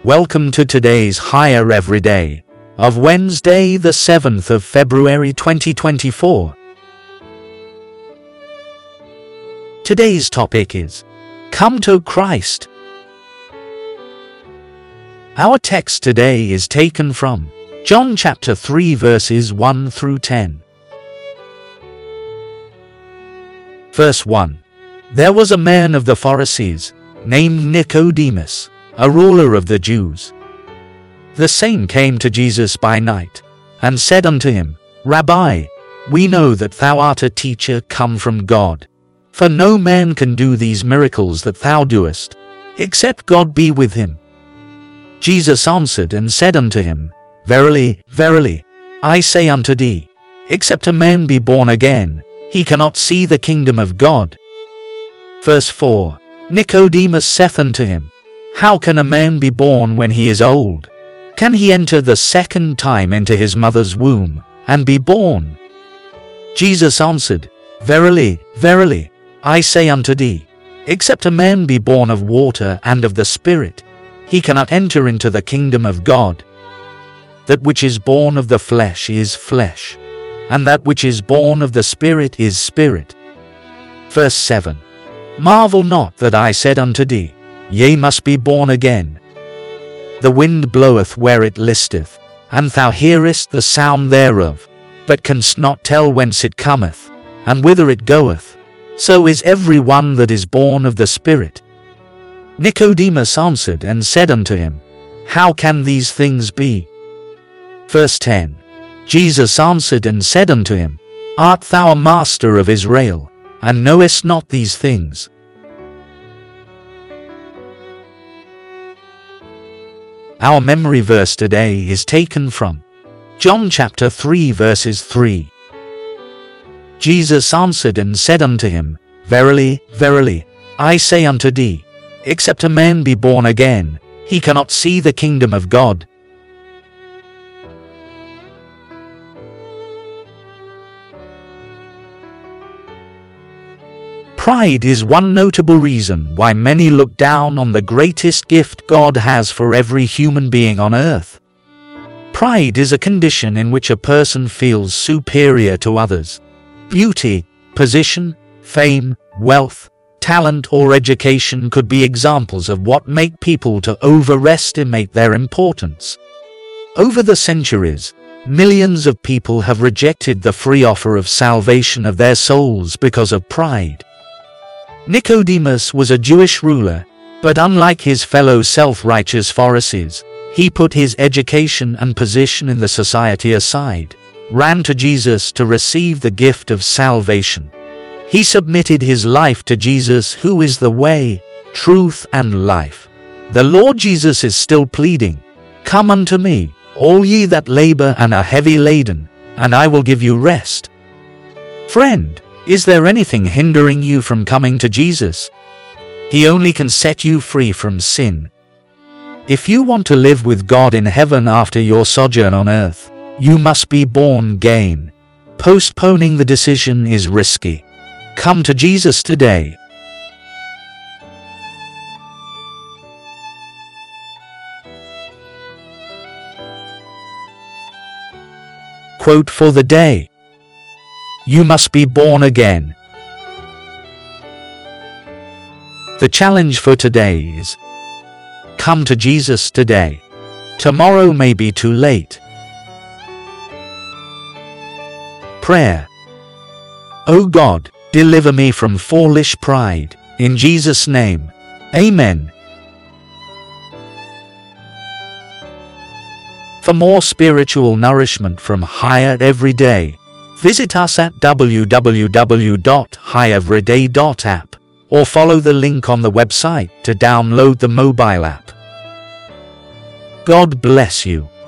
Welcome to today's Higher Everyday of Wednesday, the 7th of February 2024. Today's topic is Come to Christ. Our text today is taken from John chapter 3 verses 1 through 10. Verse 1. There was a man of the Pharisees, named Nicodemus, a ruler of the Jews. The same came to Jesus by night, and said unto him, Rabbi, we know that thou art a teacher come from God. For no man can do these miracles that thou doest, except God be with him. Jesus answered and said unto him, Verily, verily, I say unto thee, except a man be born again, he cannot see the kingdom of God. Verse 4. Nicodemus saith unto him, How can a man be born when he is old? Can he enter the second time into his mother's womb, and be born? Jesus answered, Verily, verily, I say unto thee, except a man be born of water and of the Spirit, he cannot enter into the kingdom of God. That which is born of the flesh is flesh, and that which is born of the Spirit is spirit. Verse 7. Marvel not that I said unto thee, Ye must be born again. The wind bloweth where it listeth, and thou hearest the sound thereof, but canst not tell whence it cometh, and whither it goeth. So is every one that is born of the Spirit. Nicodemus answered and said unto him, How can these things be? Verse 10. Jesus answered and said unto him, Art thou a master of Israel, and knowest not these things? Our memory verse today is taken from John chapter 3 verses 3. Jesus answered and said unto him, Verily, verily, I say unto thee, except a man be born again, he cannot see the kingdom of God. Pride is one notable reason why many look down on the greatest gift God has for every human being on earth. Pride is a condition in which a person feels superior to others. Beauty, position, fame, wealth, talent, or education could be examples of what make people to overestimate their importance. Over the centuries, millions of people have rejected the free offer of salvation of their souls because of pride. Nicodemus was a Jewish ruler, but unlike his fellow self-righteous Pharisees, he put his education and position in the society aside, ran to Jesus to receive the gift of salvation. He submitted his life to Jesus, who is the way, truth, and life. The Lord Jesus is still pleading, Come unto me, all ye that labor and are heavy laden, and I will give you rest. Friend, is there anything hindering you from coming to Jesus? He only can set you free from sin. If you want to live with God in heaven after your sojourn on earth, you must be born again. Postponing the decision is risky. Come to Jesus today. Quote for the day. You must be born again. The challenge for today is, come to Jesus today. Tomorrow may be too late. Prayer. O God, deliver me from foolish pride. In Jesus' name. Amen. For more spiritual nourishment from Higher Everyday, visit us at www.higheveryday.app or follow the link on the website to download the mobile app. God bless you.